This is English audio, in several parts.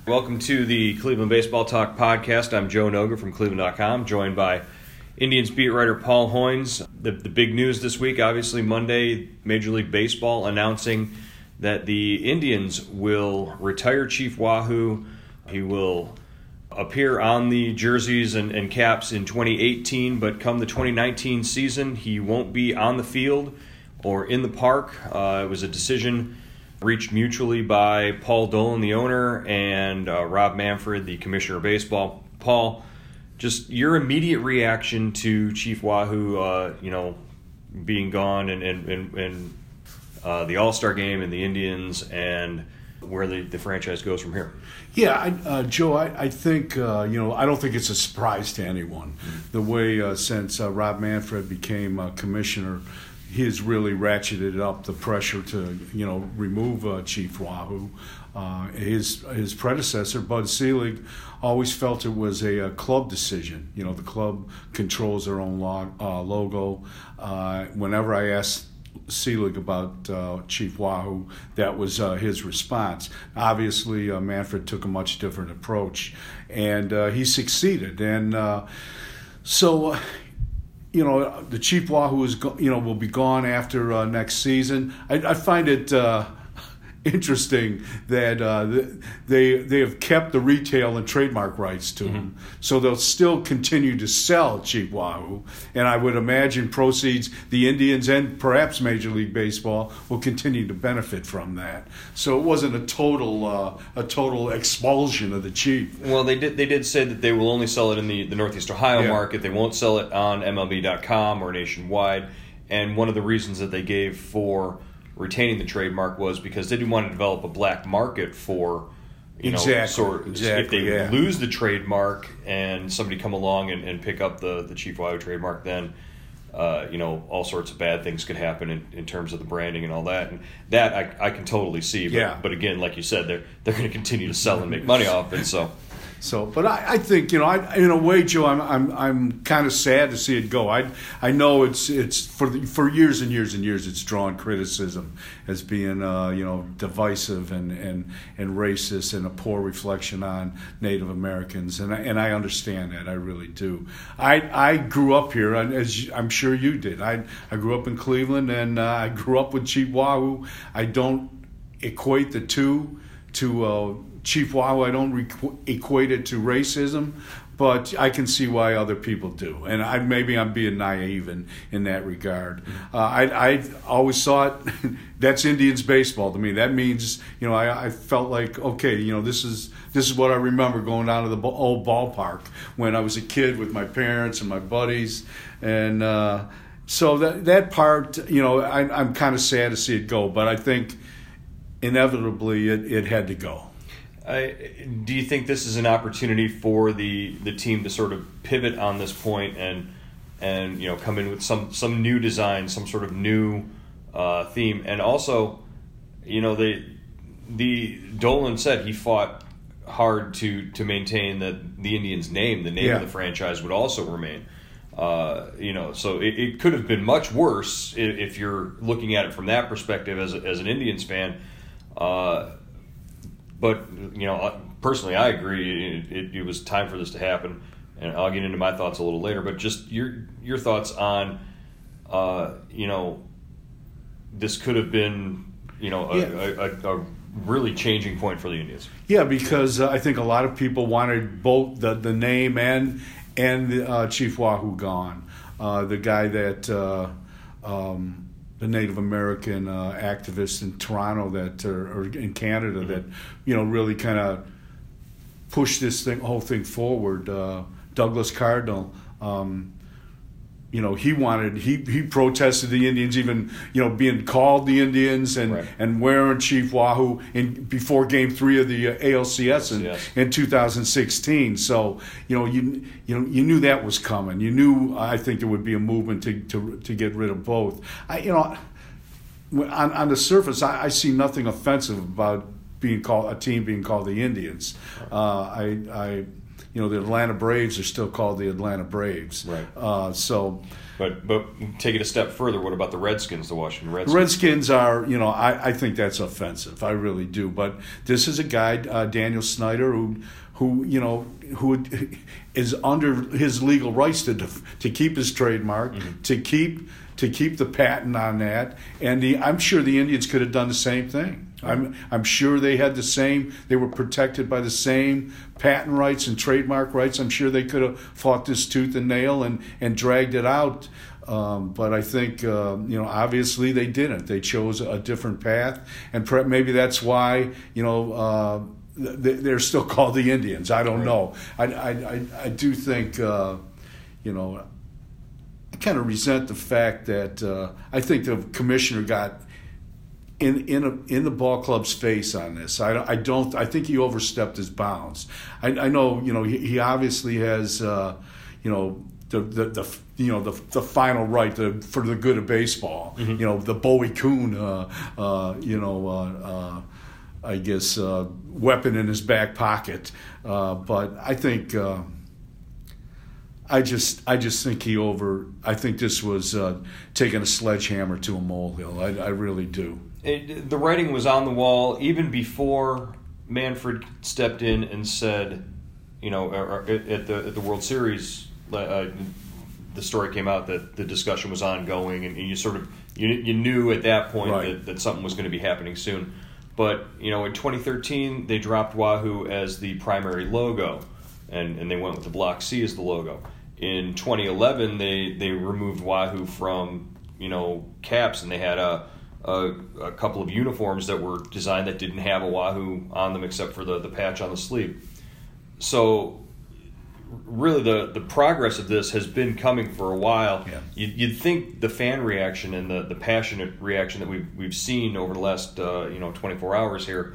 Welcome to the Cleveland Baseball Talk podcast. I'm Joe Noga from Cleveland.com, joined by Indians beat writer Paul Hoynes. The big news this week, obviously Monday, Major League Baseball announcing that the Indians will retire Chief Wahoo. He will appear on the jerseys and caps in 2018, but come the 2019 season, he won't be on the field or in the park. It was a decision reached mutually by Paul Dolan, the owner, and Rob Manfred, the commissioner of baseball. Paul, just your immediate reaction to Chief Wahoo, being gone and the All-Star game and the Indians and where the franchise goes from here. Yeah, Joe, I think, I don't think it's a surprise to anyone. The way since Rob Manfred became commissioner, he has really ratcheted up the pressure to, remove Chief Wahoo. His predecessor, Bud Selig, always felt it was a club decision. The club controls their own logo. Whenever I asked Selig about Chief Wahoo, that was his response. Obviously, Manfred took a much different approach, and he succeeded. And so the Chief Wahoo is will be gone after next season. I find it interesting that they have kept the retail and trademark rights to him, so they'll still continue to sell Chief Wahoo, and I would imagine proceeds, the Indians and perhaps Major League Baseball will continue to benefit from that. So it wasn't a total expulsion of the Chief. Well, they did say that they will only sell it in the Northeast Ohio market. They won't sell it on MLB.com or nationwide, and one of the reasons that they gave for retaining the trademark was because they didn't want to develop a black market for, exactly. If they lose the trademark and somebody come along and pick up the Chief Wahoo trademark, then all sorts of bad things could happen in terms of the branding and all that. And that I can totally see. But again, like you said, they're going to continue to sell and make money off it. So, but I think in a way, Joe, I'm kind of sad to see it go. I know it's for years and years and years it's drawn criticism as being divisive and racist and a poor reflection on Native Americans, and I understand that. I really do. I grew up here, as I'm sure you did. I grew up in Cleveland, and I grew up with Chief Wahoo. I don't equate the two to Chief Wahoo. I don't equate it to racism, but I can see why other people do. And maybe I'm being naive in that regard. I always thought that's Indians baseball to me. That means, I felt like, okay, this is what I remember going down to the old ballpark when I was a kid with my parents and my buddies. And so that part, I'm kind of sad to see it go, but I think inevitably it had to go. Do you think this is an opportunity for the team to sort of pivot on this point and come in with some new design, some sort of new theme? And also, the Dolan said he fought hard to maintain that the Indians' name, the name of the franchise, would also remain. So it could have been much worse if you're looking at it from that perspective as an Indians fan. But, personally, I agree. It was time for this to happen, and I'll get into my thoughts a little later. But just your thoughts on, this could have been, a really changing point for the Indians. Yeah, because I think a lot of people wanted both the name and Chief Wahoo gone. The guy that the Native American activists in Toronto or in Canada that really kind of pushed this whole thing forward. Douglas Cardinal, he protested the Indians even being called the Indians and wearing Chief Wahoo before Game 3 of the ALCS in 2016. So you knew that was coming. You knew I think there would be a movement to get rid of both. On the surface, I see nothing offensive about a team being called the Indians. the Atlanta Braves are still called the Atlanta Braves. Right. But take it a step further. What about the Redskins, the Washington Redskins? The Redskins are, I think that's offensive. I really do. But this is a guy, Daniel Snyder, who is under his legal rights to keep his trademark, to keep the patent on that, and I'm sure the Indians could have done the same thing. I'm sure they had the same. They were protected by the same patent rights and trademark rights. I'm sure they could have fought this tooth and nail and dragged it out. But I think obviously they didn't. They chose a different path, and maybe that's why they're still called the Indians. I don't know. I do think I kind of resent the fact that I think the commissioner got in the ball club's face on this. I think he overstepped his bounds. I know he obviously has the final right for the good of baseball. The Bowie Kuhn I guess weapon in his back pocket. But I think I just think I think this was taking a sledgehammer to a molehill. I really do. The writing was on the wall even before Manfred stepped in and said, at the World Series, the story came out that the discussion was ongoing, and you sort of you knew at that point right. that something was going to be happening soon. But in 2013 they dropped Wahoo as the primary logo, and they went with the Block C as the logo. In 2011 they removed Wahoo from caps, and they had a couple of uniforms that were designed that didn't have a Wahoo on them except for the patch on the sleeve. So really the progress of this has been coming for a while. Yeah. You'd think the fan reaction and the passionate reaction that we've seen over the last 24 hours here,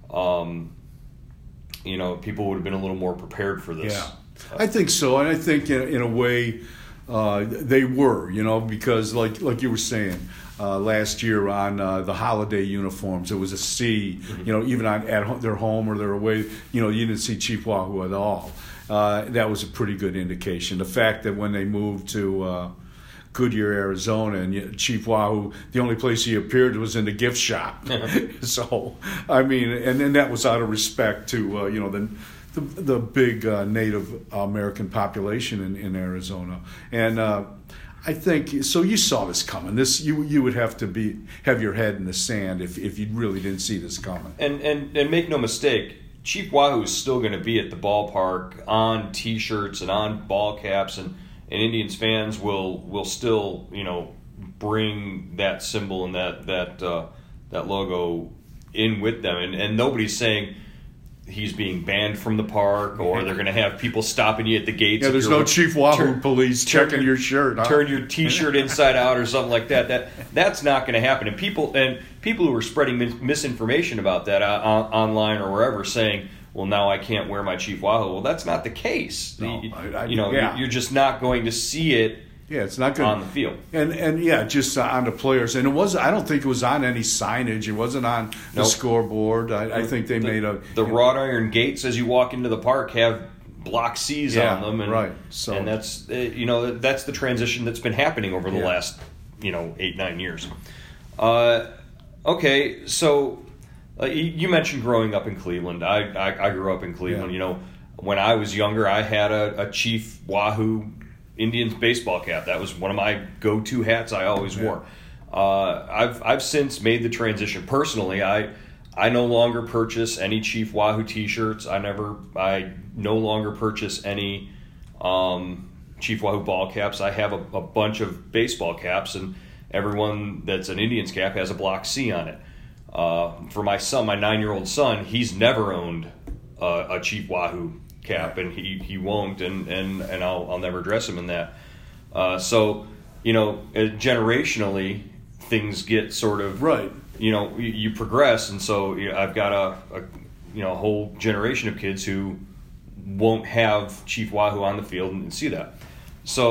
people would have been a little more prepared for this. Yeah, I think so, and I think in a way they were, because like you were saying. Last year on the holiday uniforms, it was a C. Even at their home or their away, you didn't see Chief Wahoo at all. That was a pretty good indication. The fact that when they moved to Goodyear, Arizona, and Chief Wahoo, the only place he appeared was in the gift shop. So, and then that was out of respect to the big Native American population in Arizona, and. I think so. You saw this coming. This you would have to have your head in the sand if you really didn't see this coming. And make no mistake, Chief Wahoo is still going to be at the ballpark on T-shirts and on ball caps, and Indians fans will still bring that symbol and that logo in with them, and nobody's saying he's being banned from the park, or they're going to have people stopping you at the gates. Yeah, there's no Chief Wahoo police checking your shirt. Huh? Turn your T-shirt inside out or something like that. That's not going to happen. And people who are spreading misinformation about that online or wherever, saying, "Well, now I can't wear my Chief Wahoo." Well, that's not the case. No, you're just not going to see it. Yeah, it's not good on the field, and just on the players. And it was. I don't think it was on any signage. It wasn't on the scoreboard. I think they made the wrought iron gates as you walk into the park have Block C's on them, and right. So and that's that's the transition that's been happening over the last 8-9 years. Okay, so you mentioned growing up in Cleveland. I grew up in Cleveland. Yeah. When I was younger, I had a Chief Wahoo Indians baseball cap. That was one of my go-to hats I always wore. I've since made the transition. Personally, I no longer purchase any Chief Wahoo T-shirts. I no longer purchase any Chief Wahoo ball caps. I have a bunch of baseball caps, and everyone that's an Indians cap has a Block C on it. For my son, my 9-year-old son, he's never owned a Chief Wahoo cap, and he won't, and I'll never dress him in that. So generationally things get sort of right. You progress, and so I've got a whole generation of kids who won't have Chief Wahoo on the field and see that.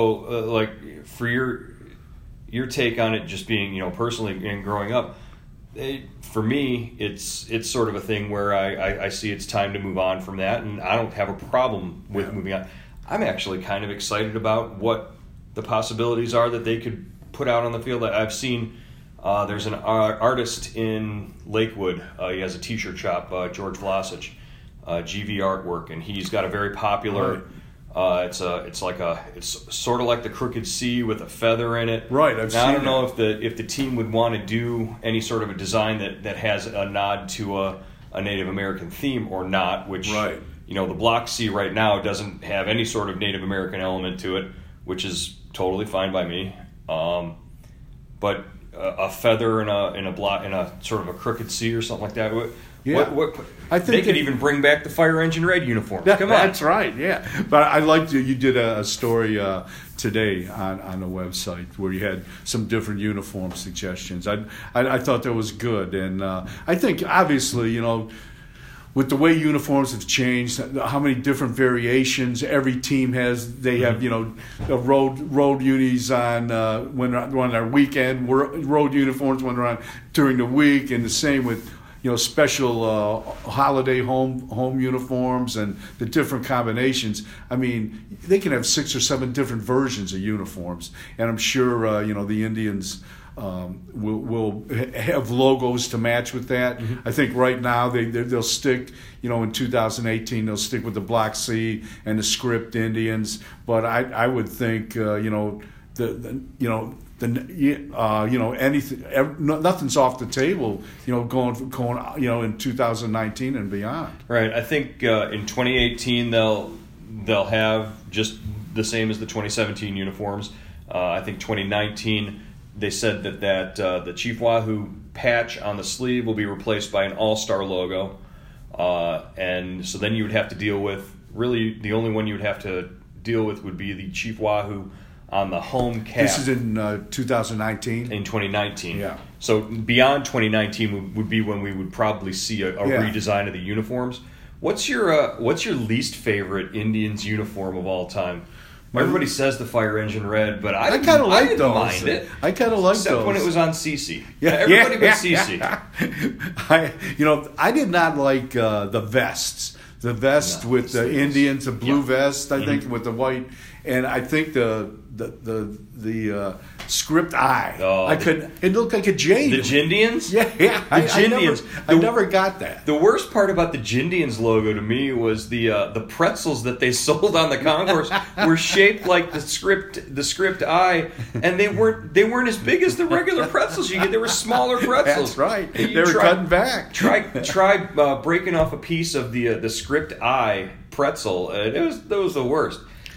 So for your take on it, just being personally and growing up, for me, it's sort of a thing where I see it's time to move on from that, and I don't have a problem with moving on. I'm actually kind of excited about what the possibilities are that they could put out on the field. I've seen there's an artist in Lakewood. He has a t-shirt shop, George Vlasic, GV Artwork, and he's got a very popular. It's sort of like the Crooked C with a feather in it. Right, I don't know if the team would want to do any sort of a design that has a nod to a Native American theme or not. Which the Block C right now doesn't have any sort of Native American element to it, which is totally fine by me. But a feather in a sort of a Crooked C or something like that. I think they could even bring back the Fire Engine Red uniform. Come on. That's right, yeah. But I liked you did a story today on the website where you had some different uniform suggestions. I thought that was good. And I think, obviously, with the way uniforms have changed, how many different variations every team has. They have, the road unis on when they're on their weekend, road uniforms when they're on during the week, and the same with special holiday home uniforms and the different combinations. I mean, they can have 6 or 7 different versions of uniforms, and I'm sure the Indians will have logos to match with that. Mm-hmm. I think right now they'll stick, in 2018 they'll stick with the Block C and the script Indians. But I would think anything, nothing's off the table, going in 2019 and beyond. Right. I think in 2018 they'll have just the same as the 2017 uniforms. I think 2019 they said that the Chief Wahoo patch on the sleeve will be replaced by an All-Star logo, and so then you would have to deal with, really the only one you would have to deal with would be the Chief Wahoo on the home cap. This is in 2019? In 2019. Yeah. So beyond 2019 would be when we would probably see a redesign of the uniforms. What's your least favorite Indians uniform of all time? Everybody says the Fire Engine Red, but I kind of like those. Mind it. I kind of like those. Except when it was on CC. Yeah, everybody but CC. I did not like the vests. The vest with the Indians, the blue vest, I think, with the white, and I think the script eye. It looked like a jade. The Jindians? Yeah. The Jindians. I never got that. The worst part about the Jindians logo to me was the pretzels that they sold on the concourse were shaped like the script eye, and they weren't as big as the regular pretzels you get. They were smaller pretzels. That's right. They were cutting back. Try breaking off a piece of the script eye pretzel. That was the worst.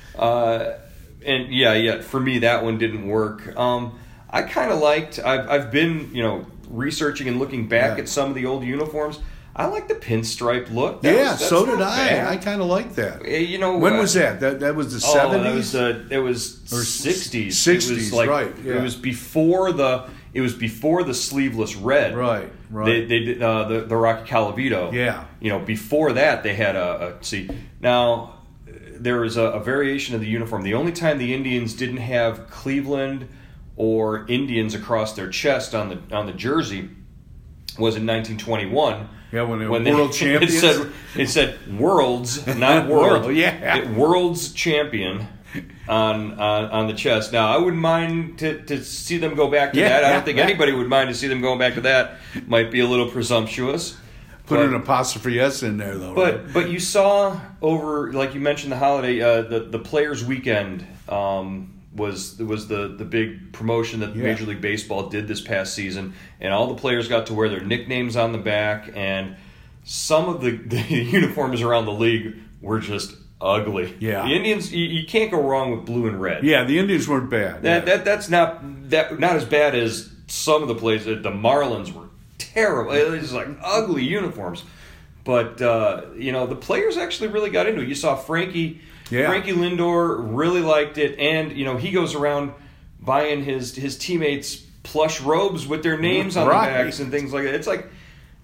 And for me that one didn't work. I kind of liked. I've been researching and looking back at some of the old uniforms. I like the pinstripe look. So did I. Bad. I kind of like that. When was that? That was the 70s. It was 60s. 60s. It was right. Yeah. It was before the sleeveless red. Right. They did the Rocky Calavito. Yeah. Before that they had a see now. There was a variation of the uniform. The only time the Indians didn't have Cleveland or Indians across their chest on the jersey was in 1921. Yeah, when they were world champions. It said worlds, not world. Yeah, world's champion on the chest. Now I wouldn't mind to see them go back to that. I don't think anybody would mind to see them going back to that. Might be a little presumptuous. Put an apostrophe S in there, though. But you saw over, like you mentioned, the holiday, the Players' Weekend was the big promotion that Major League Baseball did this past season, and all the players got to wear their nicknames on the back, and some of the uniforms around the league were just ugly. Yeah, the Indians, you can't go wrong with blue and red. Yeah, the Indians weren't bad. That's not as bad as some of the places. The Marlins were terrible. It was like ugly uniforms, but the players actually really got into it. You saw Frankie Lindor really liked it, and he goes around buying his teammates plush robes with their names on the backs and things like that. It's like,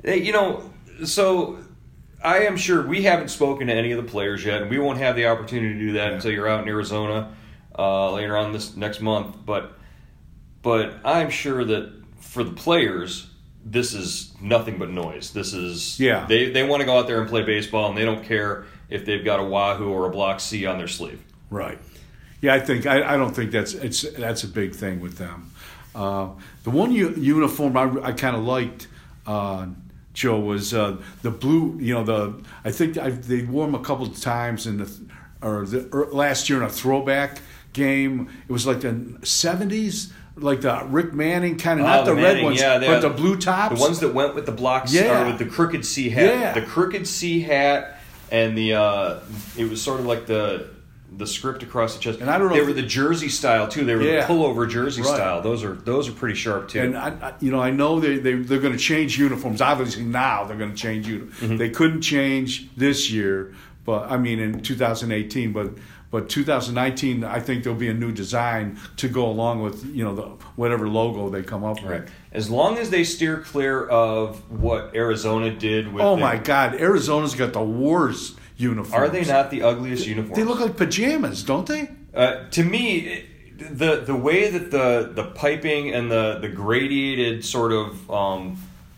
so I am sure we haven't spoken to any of the players yet, and we won't have the opportunity to do that until you're out in Arizona later on this next month. But I'm sure that for the players, this is nothing but noise. This is they want to go out there and play baseball, and they don't care if they've got a Wahoo or a Block C on their sleeve. Right. Yeah, I don't think that's a big thing with them. The one uniform I kind of liked, Joe, was the blue. I think they wore them a couple of times last year in a throwback game. It was like the 70s. Like the Rick Manning kind of, not the red ones, but the blue tops. The ones that went with the blocks, or with the crooked C hat. Yeah. The crooked C hat, and it was sort of like the script across the chest. And I don't know. They were the jersey style too. They were the pullover jersey style. Those are pretty sharp too. And I know they're going to change uniforms. Obviously now they're going to change uniforms. Mm-hmm. They couldn't change this year, but in 2018, but 2019, I think there'll be a new design to go along with whatever logo they come up with. Right. As long as they steer clear of what Arizona did with. My God, Arizona's got the worst uniforms. Are they not the ugliest uniforms? They look like pajamas, don't they? To me, the way that the piping and the gradiated sort of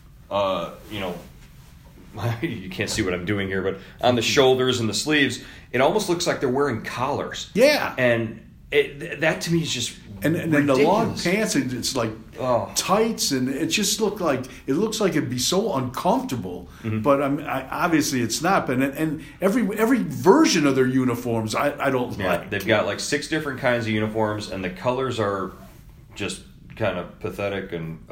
you can't see what I'm doing here, but on the shoulders and the sleeves, it almost looks like they're wearing collars. Yeah. And that to me is just and then the long pants, it's like tights, and it just looks like it'd be so uncomfortable. Mm-hmm. But obviously it's not. But and every version of their uniforms, I don't like. They've got like 6 different kinds of uniforms, and the colors are just kind of pathetic. And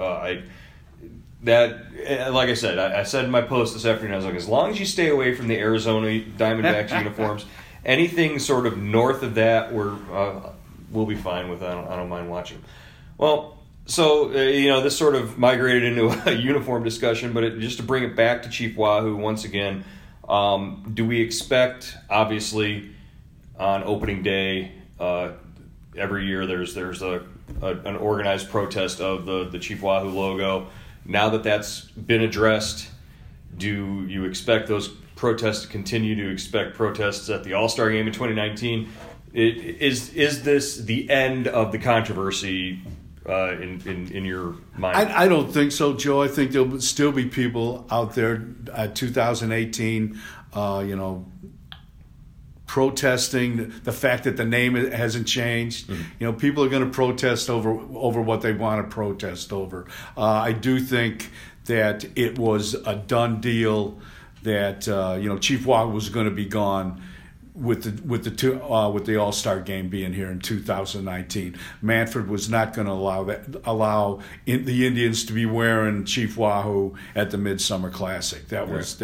like I said, I said in my post this afternoon, I was like, as long as you stay away from the Arizona Diamondbacks uniforms, anything sort of north of that, we'll be fine with. I don't mind watching. Well, so this sort of migrated into a uniform discussion, but just to bring it back to Chief Wahoo once again, do we expect, obviously, on opening day, every year there's an organized protest of the Chief Wahoo logo. Now that that's been addressed, do you expect those protests to continue? Do you expect protests at the All-Star Game in 2019? Is this the end of the controversy in your mind? I don't think so, Joe. I think there'll still be people out there at 2018, protesting the fact that the name hasn't changed. Mm-hmm. People are going to protest over what they want to protest over. I do think that it was a done deal that Chief Wahoo was going to be gone with the All-Star Game being here in 2019. Manfred was not going to allow the Indians to be wearing Chief Wahoo at the Midsummer Classic. That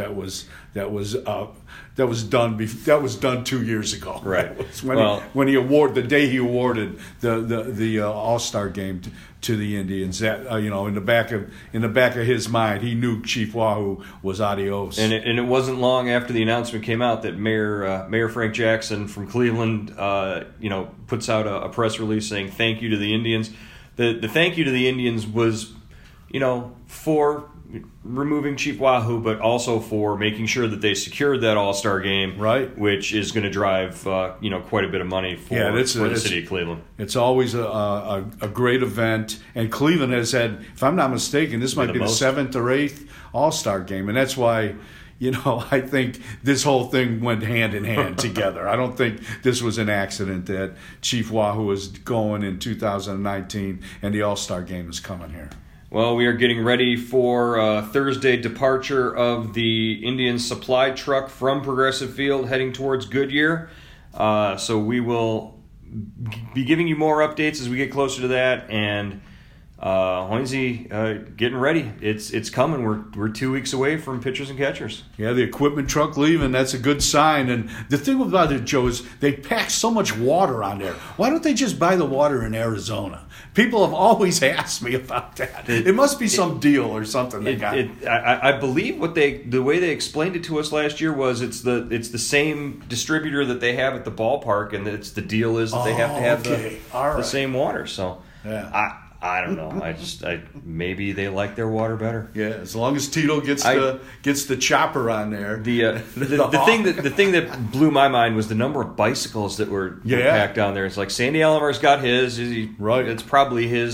was done 2 years ago. Right. When he awarded the day he awarded the All-Star Game to the Indians. That in the back of his mind, he knew Chief Wahoo was adios. And it wasn't long after the announcement came out that Mayor Frank Jackson from Cleveland puts out a press release saying thank you to the Indians. The thank you to the Indians was for removing Chief Wahoo, but also for making sure that they secured that All-Star Game, right? Which is going to drive quite a bit of money for the city of Cleveland. It's always a great event, and Cleveland has had, if I'm not mistaken, this might be the 7th or 8th All-Star Game, and that's why I think this whole thing went hand in hand together. I don't think this was an accident that Chief Wahoo is going in 2019 and the All-Star Game is coming here. Well, we are getting ready for Thursday departure of the Indians supply truck from Progressive Field heading towards Goodyear. So we will be giving you more updates as we get closer to that. And Hoynesy, getting ready. It's coming. We're 2 weeks away from pitchers and catchers. Yeah, the equipment truck leaving. That's a good sign. And the thing about it, Joe, is they pack so much water on there. Why don't they just buy the water in Arizona? People have always asked me about that. It must be some deal or something they got. I believe the way they explained it to us last year was it's the same distributor that they have at the ballpark, and the deal is that they have to have the same water. So yeah. I don't know. Maybe they like their water better. Yeah, as long as Tito gets the chopper on there. The thing that blew my mind was the number of bicycles that were packed down there. It's like Sandy Alomar's got his. Right. It's probably his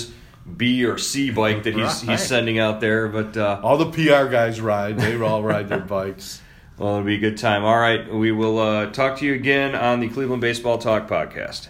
B or C bike that he's sending out there. But all the PR guys ride. They all ride their bikes. Well, it'll be a good time. All right, we will talk to you again on the Cleveland Baseball Talk podcast.